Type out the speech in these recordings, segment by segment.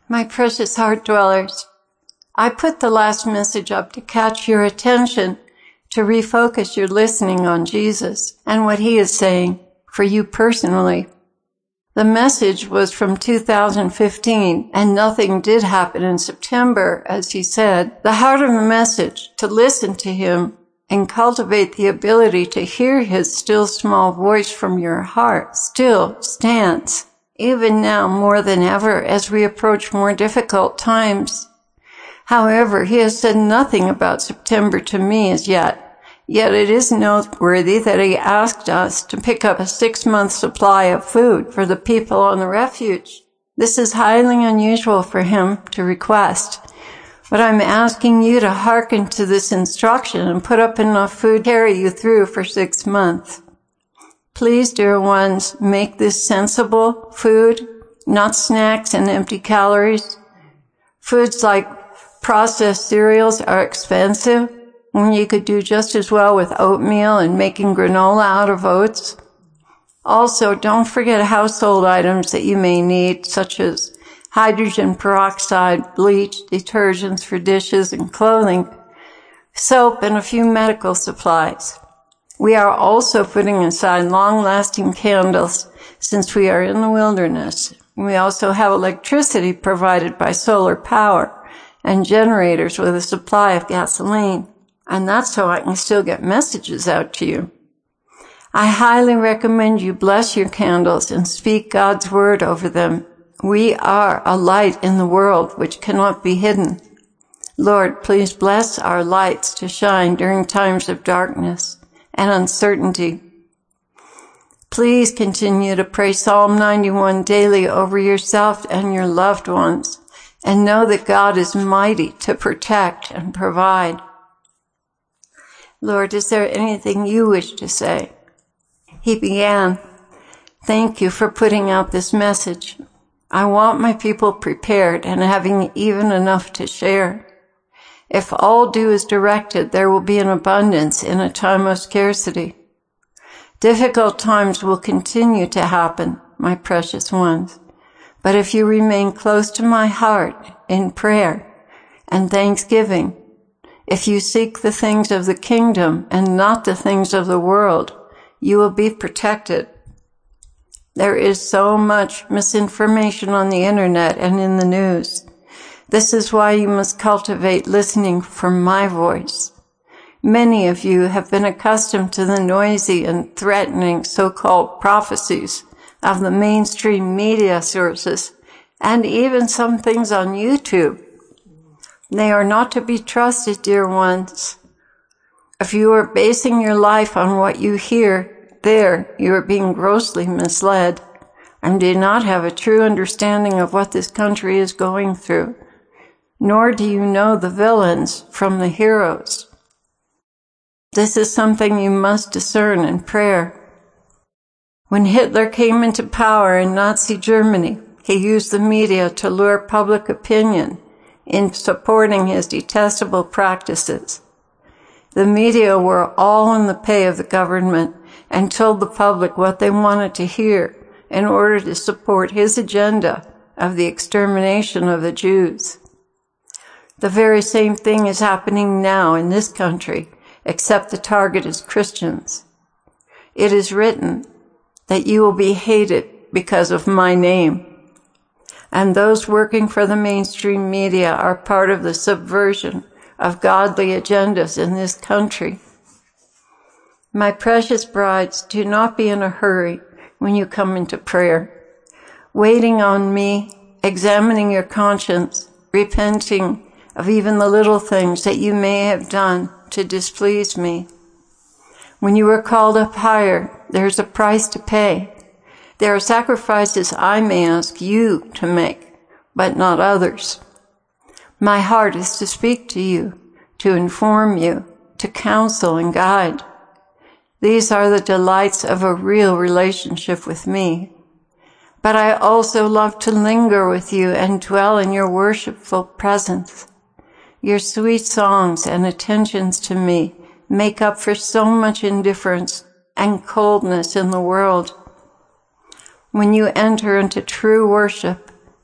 My precious heart dwellers, I put the last message up to catch your attention, to refocus your listening on Jesus and what he is saying for you personally. The message was from 2015, and nothing did happen in September, as he said. The heart of the message, to listen to him and cultivate the ability to hear his still small voice from your heart, still stands, even now more than ever as we approach more difficult times. However, he has said nothing about September to me as yet. Yet it is noteworthy that he asked us to pick up a 6-month supply of food for the people on the refuge. This is highly unusual for him to request. But I'm asking you to hearken to this instruction and put up enough food to carry you through for 6 months. Please, dear ones, make this sensible food, not snacks and empty calories. Foods like processed cereals are expensive, when you could do just as well with oatmeal and making granola out of oats. Also, don't forget household items that you may need, such as hydrogen peroxide, bleach, detergents for dishes and clothing, soap, and a few medical supplies. We are also putting aside long-lasting candles since we are in the wilderness. We also have electricity provided by solar power and generators with a supply of gasoline. And that's so I can still get messages out to you. I highly recommend you bless your candles and speak God's word over them. We are a light in the world which cannot be hidden. Lord, please bless our lights to shine during times of darkness and uncertainty. Please continue to pray Psalm 91 daily over yourself and your loved ones, and know that God is mighty to protect and provide. Lord, is there anything you wish to say? He began, thank you for putting out this message. I want my people prepared and having even enough to share. If all due is directed, there will be an abundance in a time of scarcity. Difficult times will continue to happen, my precious ones. But if you remain close to my heart in prayer and thanksgiving, if you seek the things of the kingdom and not the things of the world, you will be protected. There is so much misinformation on the internet and in the news. This is why you must cultivate listening for my voice. Many of you have been accustomed to the noisy and threatening so-called prophecies of the mainstream media sources and even some things on YouTube. They are not to be trusted, dear ones. If you are basing your life on what you hear there, you are being grossly misled and do not have a true understanding of what this country is going through, nor do you know the villains from the heroes. This is something you must discern in prayer. When Hitler came into power in Nazi Germany, he used the media to lure public opinion in supporting his detestable practices. The media were all in the pay of the government and told the public what they wanted to hear in order to support his agenda of the extermination of the Jews. The very same thing is happening now in this country, except the target is Christians. It is written that you will be hated because of my name. And those working for the mainstream media are part of the subversion of godly agendas in this country. My precious brides, do not be in a hurry when you come into prayer. Waiting on me, examining your conscience, repenting of even the little things that you may have done to displease me. When you are called up higher, there is a price to pay. There are sacrifices I may ask you to make, but not others. My heart is to speak to you, to inform you, to counsel and guide. These are the delights of a real relationship with me. But I also love to linger with you and dwell in your worshipful presence. Your sweet songs and attentions to me make up for so much indifference and coldness in the world. When you enter into true worship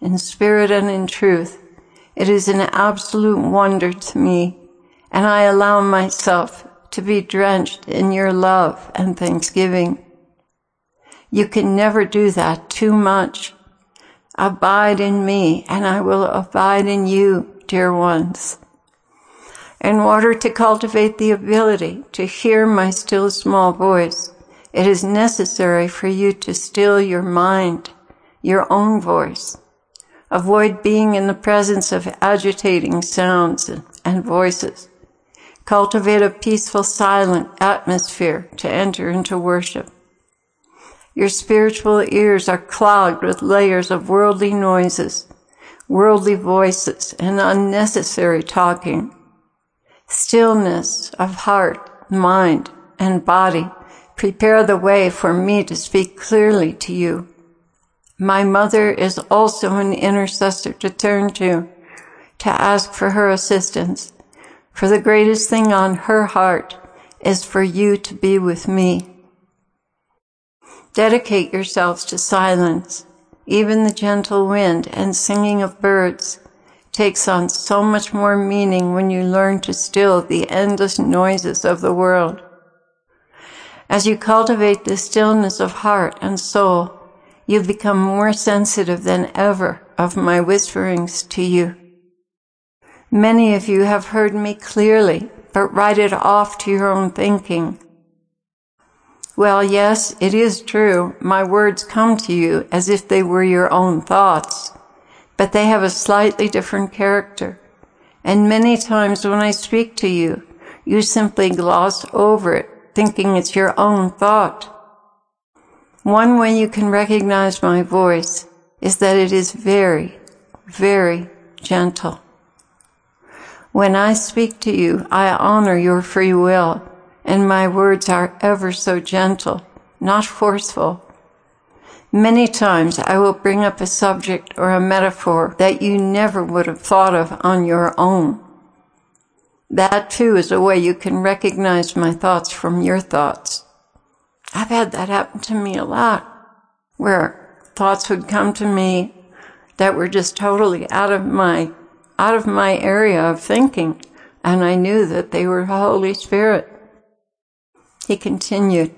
in spirit and in truth. It is an absolute wonder to me, and I allow myself to be drenched in your love and thanksgiving. You can never do that too much. Abide in me, and I will abide in you, dear ones. In order to cultivate the ability to hear my still small voice, it is necessary for you to still your mind, your own voice. Avoid being in the presence of agitating sounds and voices. Cultivate a peaceful, silent atmosphere to enter into worship. Your spiritual ears are clogged with layers of worldly noises, worldly voices, and unnecessary talking. Stillness of heart, mind, and body prepare the way for me to speak clearly to you. My mother is also an intercessor to turn to ask for her assistance, for the greatest thing on her heart is for you to be with me. Dedicate yourselves to silence. Even the gentle wind and singing of birds takes on so much more meaning when you learn to still the endless noises of the world. As you cultivate the stillness of heart and soul, you become more sensitive than ever of my whisperings to you. Many of you have heard me clearly, but write it off to your own thinking. Well, yes, it is true. My words come to you as if they were your own thoughts, but they have a slightly different character. And many times when I speak to you, you simply gloss over it, thinking it's your own thought. One way you can recognize my voice is that it is very, very gentle. When I speak to you, I honor your free will, and my words are ever so gentle, not forceful. Many times I will bring up a subject or a metaphor that you never would have thought of on your own. That too is a way you can recognize my thoughts from your thoughts. I've had that happen to me a lot, where thoughts would come to me that were just totally out of my area of thinking, and I knew that they were the Holy Spirit. He continued,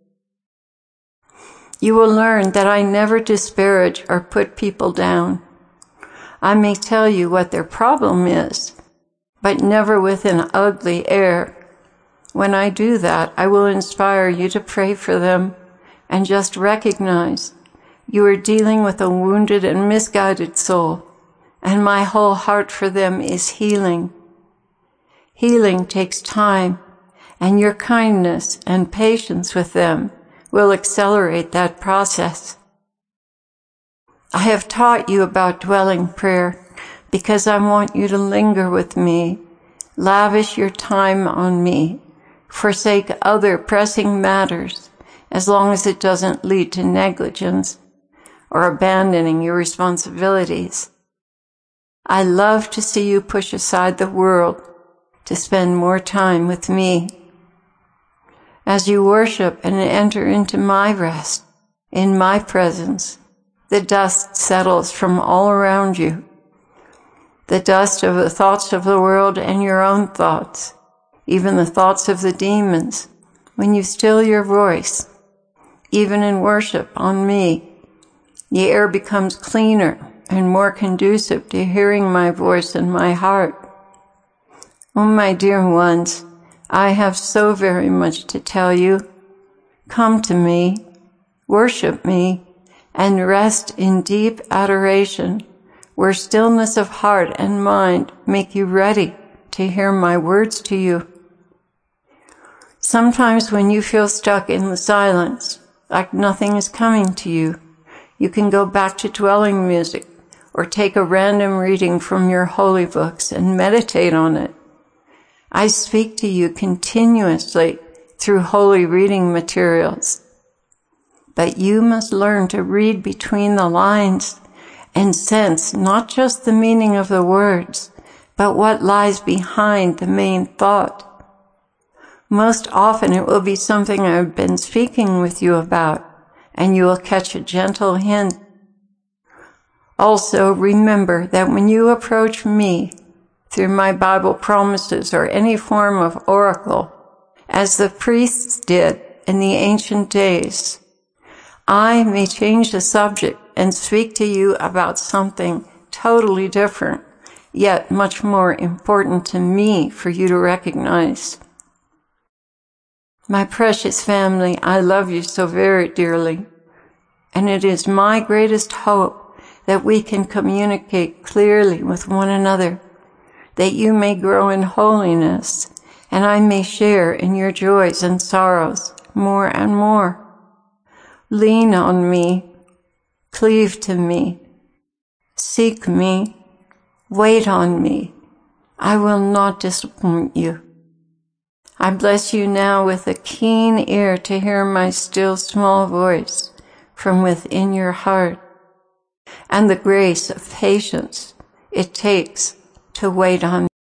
"You will learn that I never disparage or put people down. I may tell you what their problem is, but never with an ugly air. When I do that, I will inspire you to pray for them and just recognize you are dealing with a wounded and misguided soul, and my whole heart for them is healing. Healing takes time, and your kindness and patience with them will accelerate that process. I have taught you about dwelling prayer because I want you to linger with me, lavish your time on me, forsake other pressing matters as long as it doesn't lead to negligence or abandoning your responsibilities. I love to see you push aside the world to spend more time with me. As you worship and enter into my rest, in my presence, the dust settles from all around you. The dust of the thoughts of the world and your own thoughts, even the thoughts of the demons. When you still your voice, even in worship on me, the air becomes cleaner and more conducive to hearing my voice in my heart. Oh, my dear ones, I have so very much to tell you. Come to me, worship me, and rest in deep adoration, where stillness of heart and mind make you ready to hear my words to you. Sometimes when you feel stuck in the silence, like nothing is coming to you, you can go back to dwelling music or take a random reading from your holy books and meditate on it. I speak to you continuously through holy reading materials. But you must learn to read between the lines and sense not just the meaning of the words, but what lies behind the main thought. Most often it will be something I've been speaking with you about, and you will catch a gentle hint. Also, remember that when you approach me through my Bible promises or any form of oracle, as the priests did in the ancient days, I may change the subject and speak to you about something totally different, yet much more important to me for you to recognize. My precious family, I love you so very dearly, and it is my greatest hope that we can communicate clearly with one another, that you may grow in holiness, and I may share in your joys and sorrows more and more. Lean on me, cleave to me, seek me, wait on me. I will not disappoint you. I bless you now with a keen ear to hear my still small voice from within your heart, and the grace of patience it takes to wait on